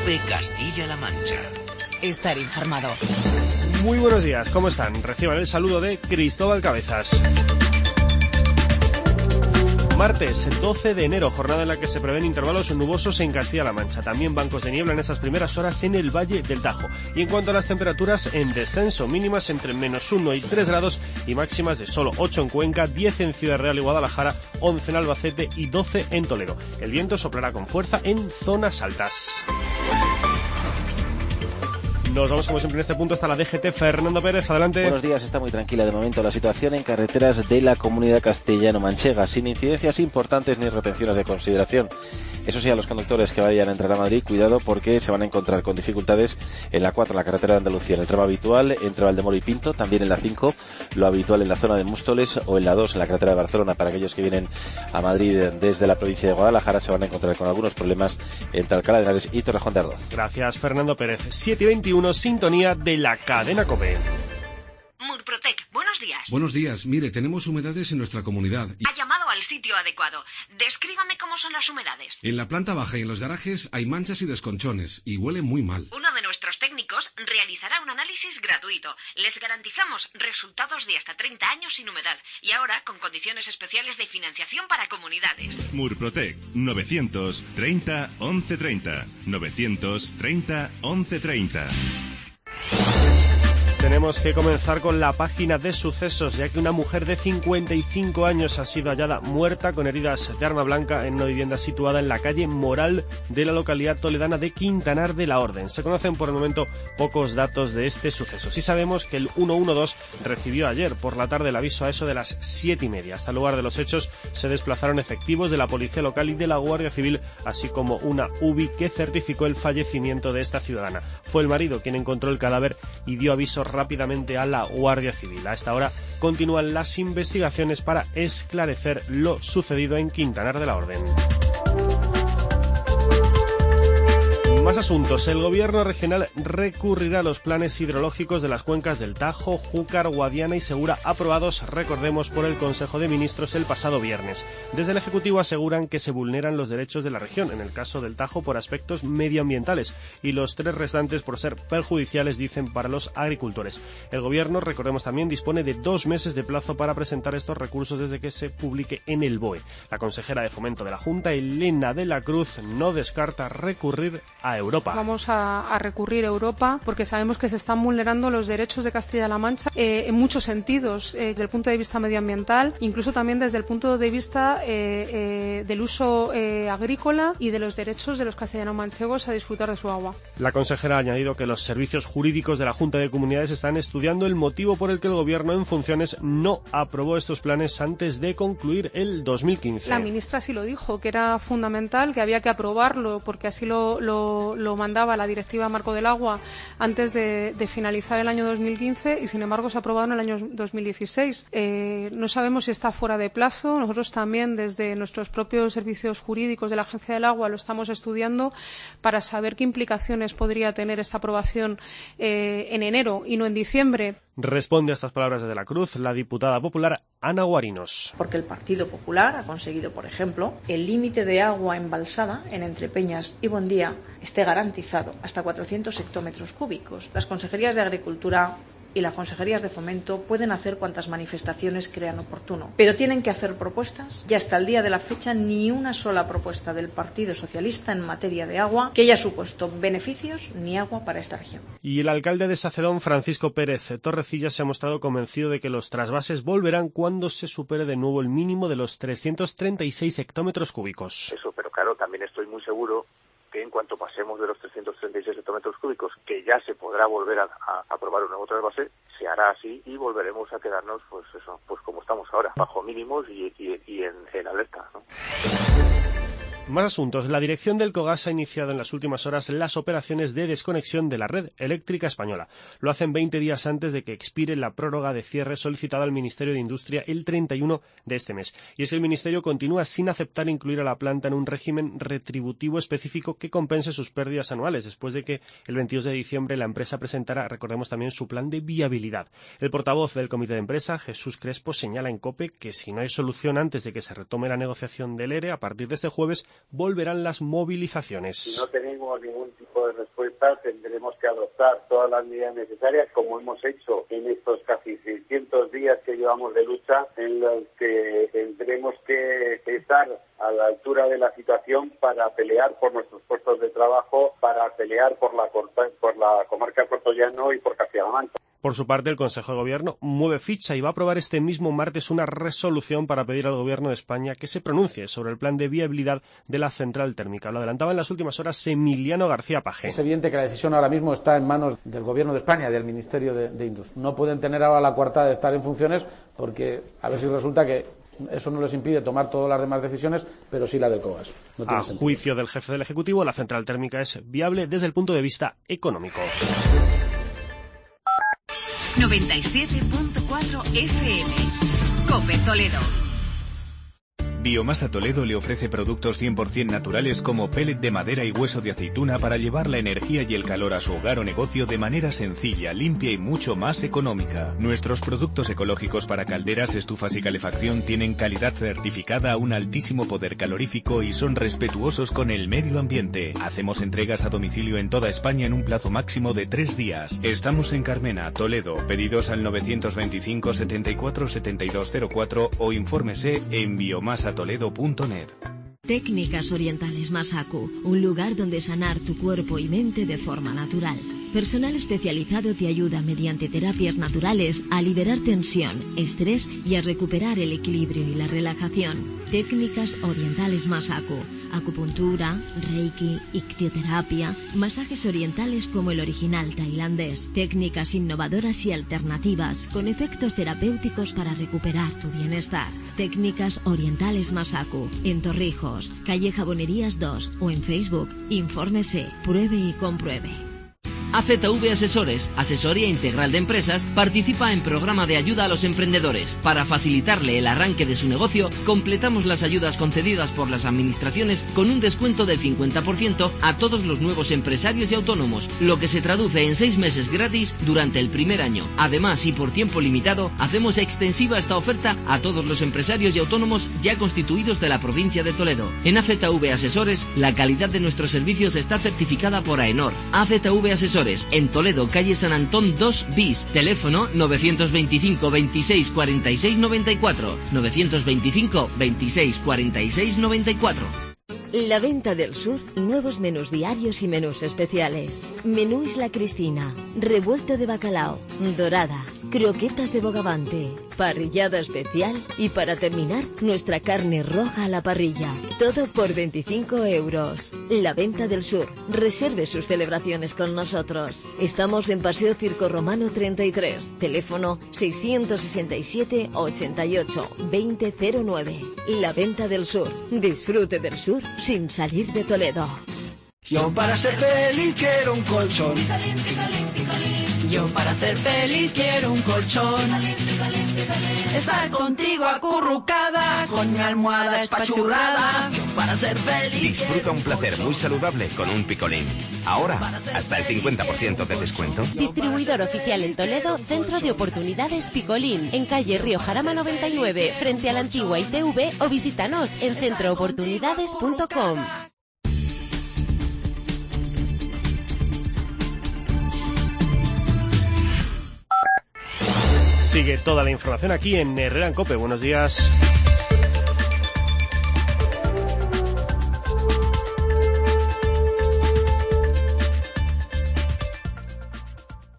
COPE Castilla-La Mancha. Estar informado. Muy buenos días, ¿cómo están? Reciban el saludo de Cristóbal Cabezas. Martes 12 de enero, jornada en la que se prevén intervalos nubosos en Castilla-La Mancha. También bancos de niebla en estas primeras horas en el Valle del Tajo. Y en cuanto a las temperaturas, en descenso, mínimas entre -1 y 3 grados y máximas de solo 8 en Cuenca, 10 en Ciudad Real y Guadalajara, 11 en Albacete y 12 en Toledo. El viento soplará con fuerza en zonas altas. Nos vamos como siempre en este punto hasta la DGT. Fernando Pérez, adelante. Buenos días, está muy tranquila de momento la situación en carreteras de la comunidad castellano-manchega, sin incidencias importantes ni retenciones de consideración. Eso sí, a los conductores que vayan a entrar a Madrid, cuidado porque se van a encontrar con dificultades en la 4, la carretera de Andalucía, en el tramo habitual entre Valdemoro y Pinto, también en la 5, lo habitual en la zona de Móstoles, o en la 2, en la carretera de Barcelona. Para aquellos que vienen a Madrid desde la provincia de Guadalajara, se van a encontrar con algunos problemas entre Alcalá de Henares y Torrejón de Ardoz. Gracias, Fernando Pérez. 7:21, sintonía de la cadena COPE. Murprotec, buenos días. Buenos días, mire, tenemos humedades en nuestra comunidad. Ha llamado al sitio adecuado. Descríbame cómo son las humedades. En la planta baja y en los garajes hay manchas y desconchones, y huele muy mal. Uno de nuestros técnicos realizará un análisis gratuito. Les garantizamos resultados de hasta 30 años sin humedad, y ahora con condiciones especiales de financiación para comunidades. Murprotec, 930 1130. 930 1130. Tenemos que comenzar con la página de sucesos, ya que una mujer de 55 años ha sido hallada muerta con heridas de arma blanca en una vivienda situada en la calle Moral de la localidad toledana de Quintanar de la Orden. Se conocen por el momento pocos datos de este suceso. Sí sabemos que el 112 recibió ayer por la tarde el aviso a eso de las 7:30. Hasta el lugar de los hechos se desplazaron efectivos de la Policía Local y de la Guardia Civil, así como una UBI que certificó el fallecimiento de esta ciudadana. Fue el marido quien encontró el cadáver y dio aviso rápidamente a la Guardia Civil. A esta hora continúan las investigaciones para esclarecer lo sucedido en Quintanar de la Orden. Más asuntos. El gobierno regional recurrirá a los planes hidrológicos de las cuencas del Tajo, Júcar, Guadiana y Segura, aprobados, recordemos, por el Consejo de Ministros el pasado viernes. Desde el Ejecutivo aseguran que se vulneran los derechos de la región, en el caso del Tajo por aspectos medioambientales, y los 3 restantes por ser perjudiciales, dicen, para los agricultores. El gobierno, recordemos también, dispone de 2 meses de plazo para presentar estos recursos desde que se publique en el BOE. La consejera de Fomento de la Junta, Elena de la Cruz, no descarta recurrir a Europa. Vamos a recurrir a Europa porque sabemos que se están vulnerando los derechos de Castilla-La Mancha en muchos sentidos, desde el punto de vista medioambiental, incluso también desde el punto de vista del uso agrícola y de los derechos de los castellano-manchegos a disfrutar de su agua. La consejera ha añadido que los servicios jurídicos de la Junta de Comunidades están estudiando el motivo por el que el gobierno en funciones no aprobó estos planes antes de concluir el 2015. La ministra sí lo dijo, que era fundamental, que había que aprobarlo porque así lo mandaba la Directiva Marco del Agua antes de finalizar el año 2015 y sin embargo se ha aprobado en el año 2016. No sabemos si está fuera de plazo. Nosotros también desde nuestros propios servicios jurídicos de la Agencia del Agua lo estamos estudiando para saber qué implicaciones podría tener esta aprobación en enero y no en diciembre. Responde a estas palabras de la Cruz la diputada popular Ana Guarinos. Porque el Partido Popular ha conseguido, por ejemplo, el límite de agua embalsada en Entrepeñas y Bondía esté garantizado hasta 400 hectómetros cúbicos. Las consejerías de Agricultura y las consejerías de Fomento pueden hacer cuantas manifestaciones crean oportuno, pero tienen que hacer propuestas y hasta el día de la fecha ni una sola propuesta del Partido Socialista en materia de agua que haya supuesto beneficios ni agua para esta región. Y el alcalde de Sacedón, Francisco Pérez Torrecilla, se ha mostrado convencido de que los trasvases volverán cuando se supere de nuevo el mínimo de los 336 hectómetros cúbicos. Eso, pero claro, también estoy muy seguro que en cuanto pasemos de los 336 hectómetros cúbicos, que ya se podrá volver a aprobar un nuevo trasvase, se hará así y volveremos a quedarnos, pues como estamos ahora, bajo mínimos y en alerta, ¿no? Más asuntos. La dirección del COGAS ha iniciado en las últimas horas las operaciones de desconexión de la red eléctrica española. Lo hacen 20 días antes de que expire la prórroga de cierre solicitada al Ministerio de Industria el 31 de este mes. Y es que el Ministerio continúa sin aceptar incluir a la planta en un régimen retributivo específico que compense sus pérdidas anuales, después de que el 22 de diciembre la empresa presentara, recordemos también, su plan de viabilidad. El portavoz del Comité de Empresa, Jesús Crespo, señala en COPE que si no hay solución antes de que se retome la negociación del ERE, a partir de este jueves volverán las movilizaciones. Si no tenemos ningún tipo de respuesta, tendremos que adoptar todas las medidas necesarias, como hemos hecho en estos casi 600 días que llevamos de lucha, en los que tendremos que estar a la altura de la situación para pelear por nuestros puestos de trabajo, para pelear por la comarca de Puerto Llano y por Castilla-La Mancha. Por su parte, el Consejo de Gobierno mueve ficha y va a aprobar este mismo martes una resolución para pedir al Gobierno de España que se pronuncie sobre el plan de viabilidad de la central térmica. Lo adelantaba en las últimas horas Emiliano García Page. Es evidente que la decisión ahora mismo está en manos del Gobierno de España y del Ministerio de Industria. No pueden tener ahora la coartada de estar en funciones porque a ver si resulta que eso no les impide tomar todas las demás decisiones, pero sí la del COGAS. A juicio del jefe del Ejecutivo, la central térmica es viable desde el punto de vista económico. 97.4 FM. COPE Toledo. Biomasa Toledo le ofrece productos 100% naturales como pellet de madera y hueso de aceituna para llevar la energía y el calor a su hogar o negocio de manera sencilla, limpia y mucho más económica. Nuestros productos ecológicos para calderas, estufas y calefacción tienen calidad certificada a un altísimo poder calorífico y son respetuosos con el medio ambiente. Hacemos entregas a domicilio en toda España en un plazo máximo de 3 días. Estamos en Carmena, Toledo. Pedidos al 925 74 7204 o infórmese en biomasatoledo.net. Técnicas Orientales Masaku, un lugar donde sanar tu cuerpo y mente de forma natural. Personal especializado te ayuda mediante terapias naturales a liberar tensión, estrés y a recuperar el equilibrio y la relajación. Técnicas Orientales Masaku, acupuntura, reiki, ictioterapia, masajes orientales como el original tailandés, técnicas innovadoras y alternativas con efectos terapéuticos para recuperar tu bienestar. Técnicas Orientales Masaku, en Torrijos, calle Jabonerías 2 o en Facebook. Infórmese, pruebe y compruebe. AZV Asesores, asesoría integral de empresas, participa en programa de ayuda a los emprendedores. Para facilitarle el arranque de su negocio, completamos las ayudas concedidas por las administraciones con un descuento del 50% a todos los nuevos empresarios y autónomos, lo que se traduce en 6 meses gratis durante el primer año. Además, y por tiempo limitado, hacemos extensiva esta oferta a todos los empresarios y autónomos ya constituidos de la provincia de Toledo. En AZV Asesores, la calidad de nuestros servicios está certificada por AENOR. AZV Asesores, en Toledo, calle San Antón 2 bis, teléfono 925 26 46 94, 925 26 46 94. La Venta del Sur, nuevos menús diarios y menús especiales. Menú Isla Cristina, revuelto de bacalao, dorada, croquetas de bogavante, parrillada especial y para terminar, nuestra carne roja a la parrilla. Todo por 25 euros. La Venta del Sur, reserve sus celebraciones con nosotros. Estamos en Paseo Circo Romano 33, teléfono 667 88 2009. La Venta del Sur, disfrute del sur sin salir de Toledo. Yo para ser feliz quiero un colchón. Yo para ser feliz quiero un colchón. Estar contigo acurrucada con mi almohada espachurrada. Yo para ser feliz. Disfruta un placer muy saludable con un picolín. Ahora, hasta el 50% de descuento. Distribuidor oficial en Toledo, Centro de Oportunidades Picolín, en calle Río Jarama 99, frente a la antigua ITV, o visítanos en centrooportunidades.com. Sigue toda la información aquí en Herrera en COPE. Buenos días.